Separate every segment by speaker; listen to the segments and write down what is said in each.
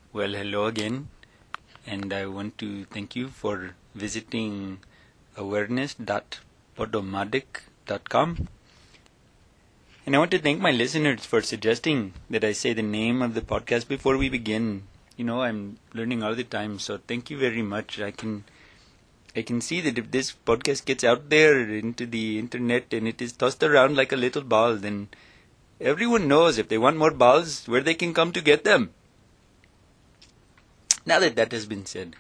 Speaker 1: Well, hello again, and I want to thank you for visiting awareness.podomatic.com. And I want to thank my listeners for suggesting that I say the name of the podcast before we begin. I'm learning all the time, so thank you very much. I can see that if this podcast gets out there into the internet and it is tossed around like a little ball, then everyone knows if they want more balls, where they can come to get them. Now that has been said,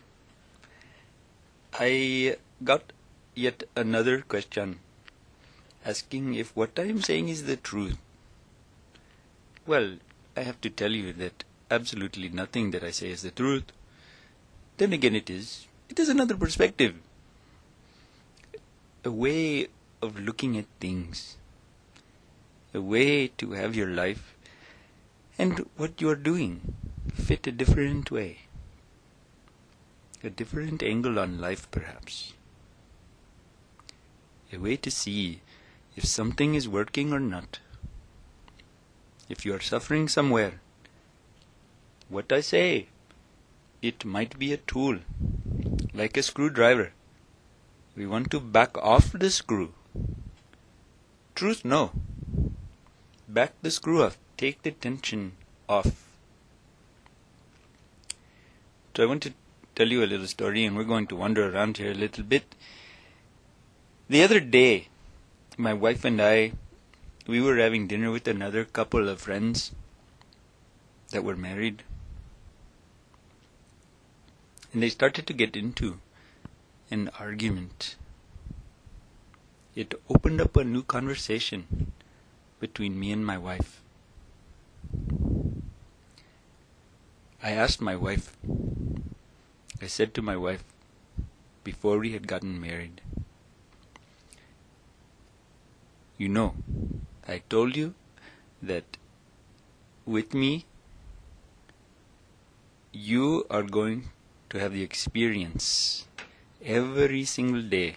Speaker 1: I got yet another question asking if what I am saying is the truth. Well, I have to tell you that absolutely nothing that I say is the truth. Then again, it is another perspective, a way of looking at things, a way to have your life and what you are doing fit a different way. A different angle on life, perhaps. A way to see if something is working or not. If you are suffering somewhere, what I say, it might be a tool, like a screwdriver. We want to back off the screw. Truth, no. Back the screw off. Take the tension off. So I want to tell you a little story, and we're going to wander around here a little bit. The other day, my wife and I, we were having dinner with another couple of friends that were married, and they started to get into an argument. It opened up a new conversation between me and my wife. I said to my wife, before we had gotten married, I told you that with me, you are going to have the experience every single day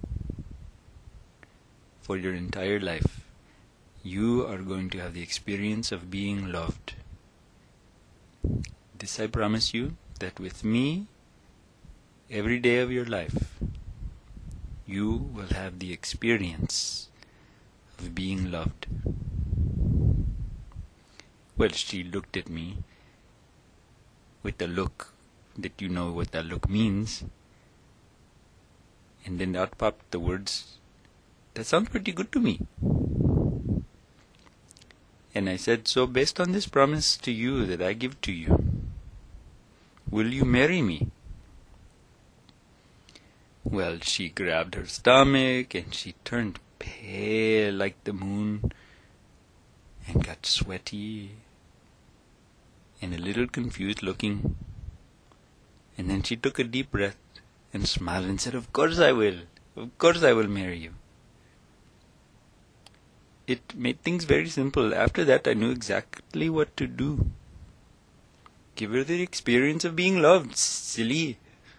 Speaker 1: for your entire life. You are going to have the experience of being loved. This I promise you, that with me, every day of your life, you will have the experience of being loved. Well, she looked at me with a look that you know what that look means, and then out popped the words, "That sounds pretty good to me." And I said, "So based on this promise to you that I give to you, will you marry me?" Well, she grabbed her stomach and she turned pale like the moon and got sweaty and a little confused looking. And then she took a deep breath and smiled and said, "Of course I will. Of course I will marry you." It made things very simple. After that, I knew exactly what to do. Give her the experience of being loved. Silly.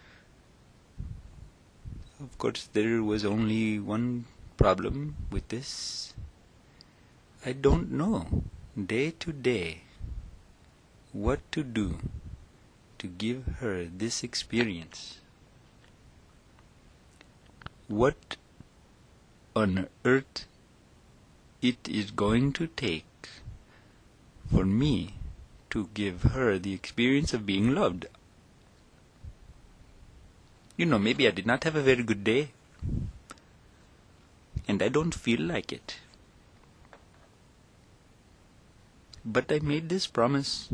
Speaker 1: Of course, there was only one problem with this. I don't know, day to day, what to do to give her this experience. What on earth it is going to take for me to give her the experience of being loved. Maybe I did not have a very good day, and I don't feel like it. But I made this promise.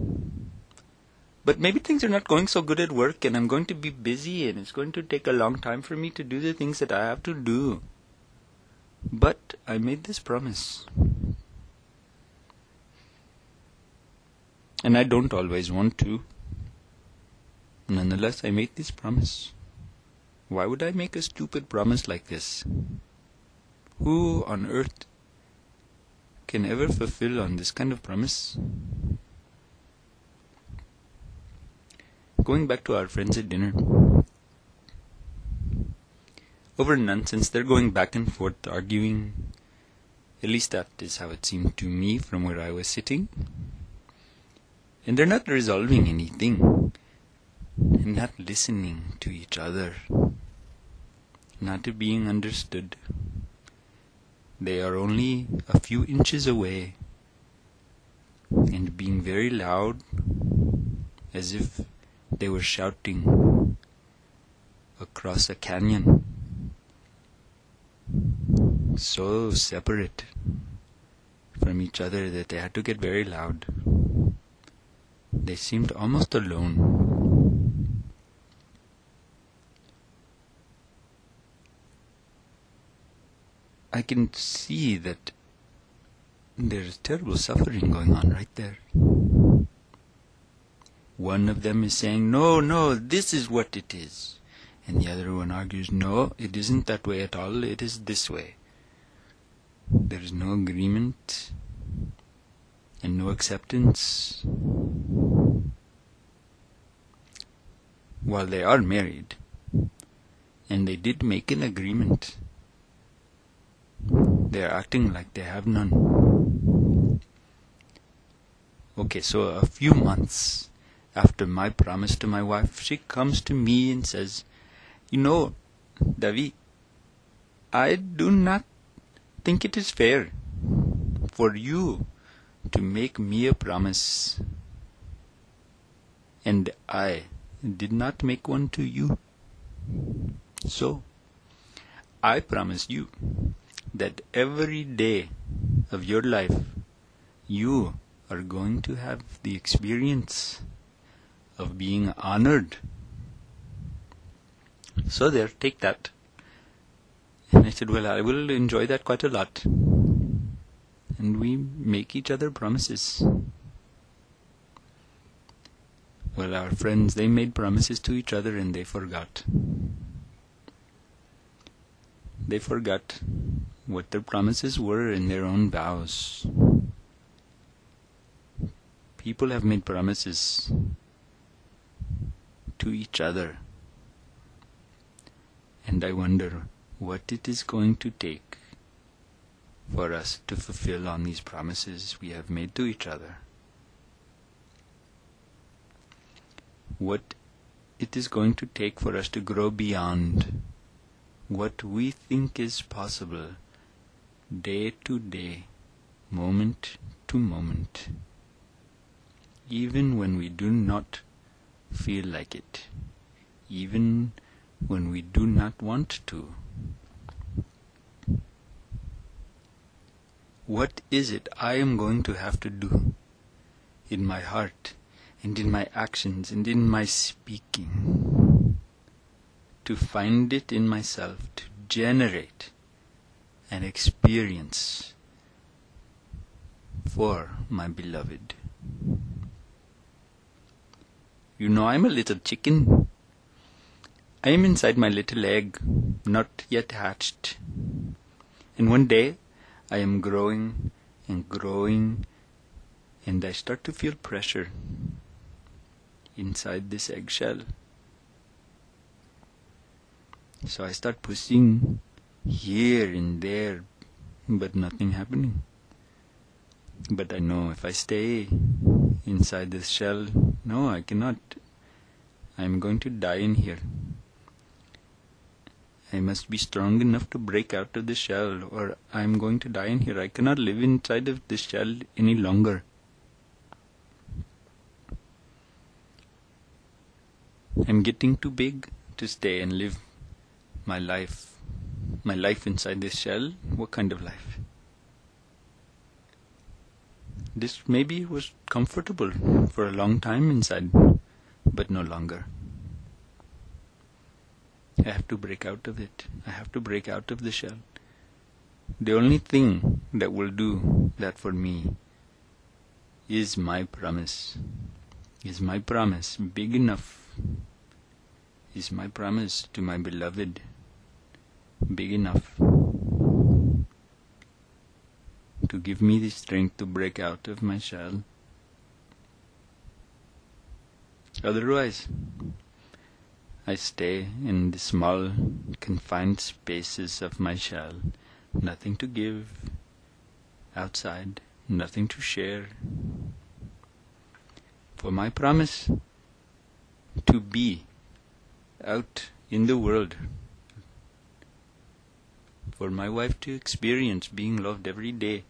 Speaker 1: But maybe things are not going so good at work, and I'm going to be busy, and it's going to take a long time for me to do the things that I have to do. But I made this promise. And I don't always want to. Nonetheless, I made this promise. Why would I make a stupid promise like this? Who on earth can ever fulfill on this kind of promise? Going back to our friends at dinner. Over nonsense, they're going back and forth, arguing. At least that is how it seemed to me from where I was sitting. And they're not resolving anything. And not listening to each other. Not being understood. They are only a few inches away and being very loud as if they were shouting across a canyon. So separate from each other that they had to get very loud. They seemed almost alone. I can see that there's terrible suffering going on right there. One of them is saying, no, this is what it is. And the other one argues, no, it isn't that way at all, it is this way. There is no agreement and no acceptance. While they are married, and they did make an agreement, they are acting like they have none. Okay, so a few months after my promise to my wife, she comes to me and says, Davi, I do not think it is fair for you to make me a promise, and I did not make one to you. So, I promise you that every day of your life, you are going to have the experience of being honored. So there, take that. And I said, well, I will enjoy that quite a lot. And we make each other promises. Well, our friends, they made promises to each other and they forgot. They forgot what their promises were in their own vows. People have made promises to each other. And I wonder what it is going to take for us to fulfill on these promises we have made to each other. What it is going to take for us to grow beyond what we think is possible, day to day, moment to moment, even when we do not feel like it, even when we do not want to. What is it I am going to have to do in my heart and in my actions and in my speaking to find it in myself, to generate an experience for my beloved? I'm a little chicken. I am inside my little egg, not yet hatched. And one day, I am growing and growing, and I start to feel pressure inside this eggshell. So I start pushing here and there, but nothing happening. But I know if I stay inside this shell, no, I cannot. I am going to die in here. I must be strong enough to break out of the shell, or I am going to die in here. I cannot live inside of this shell any longer. I'm getting too big to stay and live my life inside this shell. What kind of life? This maybe was comfortable for a long time inside, but no longer. I have to break out of it. I have to break out of the shell. The only thing that will do that for me is my promise. Is my promise big enough? Is my promise to my beloved big enough to give me the strength to break out of my shell? Otherwise, I stay in the small, confined spaces of my shell, nothing to give outside, nothing to share. for my promise to be out in the world, for my wife to experience being loved every day,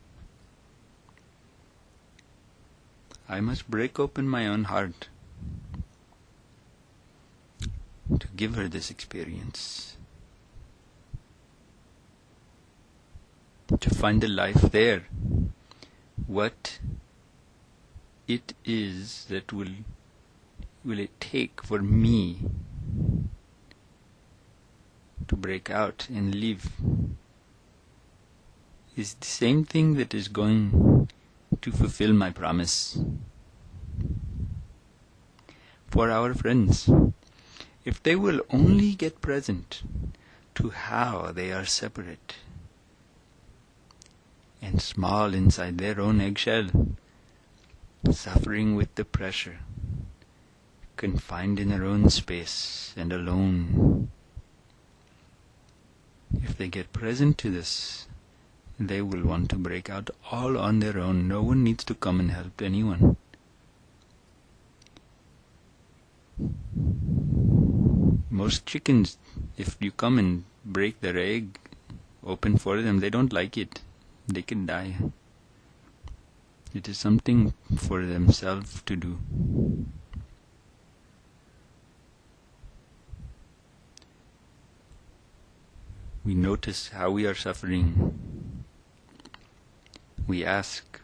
Speaker 1: I must break open my own heart to give her this experience, to find the life there, what it is that will it take for me to break out and live is the same thing that is going to fulfill my promise. For our friends, if they will only get present to how they are separate and small inside their own eggshell, suffering with the pressure, confined in their own space and alone, if they get present to this, they will want to break out all on their own. No one needs to come and help anyone. Most chickens, if you come and break their egg open for them, they don't like it. They can die. It is something for themselves to do. We notice how we are suffering. We ask,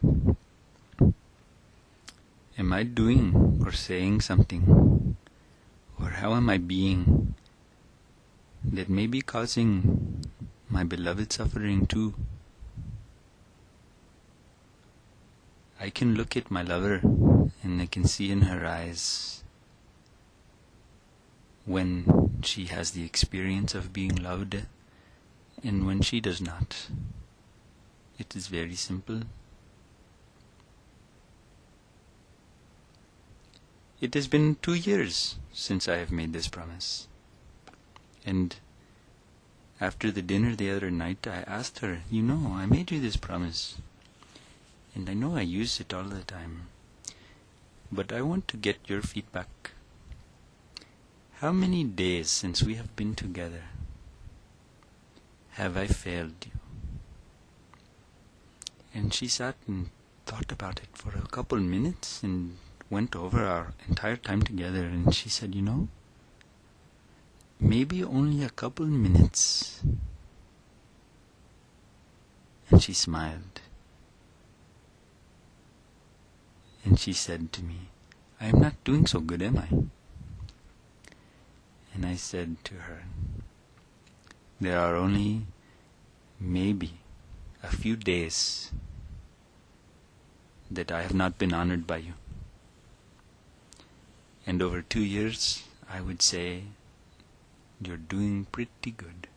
Speaker 1: am I doing or saying something, or how am I being that may be causing my beloved suffering too? I can look at my lover and I can see in her eyes when she has the experience of being loved and when she does not. It is very simple. It has been 2 years since I have made this promise. And after the dinner the other night, I asked her, I made you this promise. And I know I use it all the time. But I want to get your feedback. How many days since we have been together have I failed you? And she sat and thought about it for a couple minutes and went over our entire time together, and she said, maybe only a couple minutes. And she smiled. And she said to me, I am not doing so good, am I? And I said to her, there are only maybe a few days that I have not been honored by you. And over 2 years, I would say, you're doing pretty good.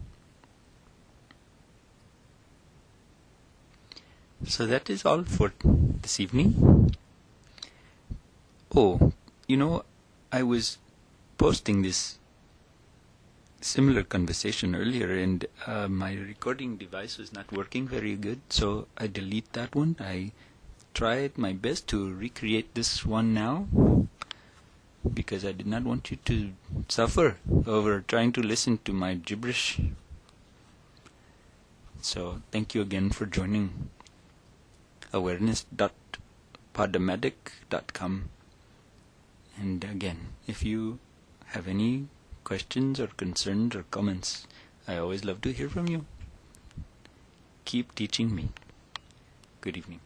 Speaker 1: So that is all for this evening. Oh, I was posting this similar conversation earlier, and my recording device was not working very good, so I delete that one. I tried my best to recreate this one now, because I did not want you to suffer over trying to listen to my gibberish. So thank you again for joining awareness.podomatic.com. And again, if you have any questions or concerns or comments, I always love to hear from you. Keep teaching me. Good evening.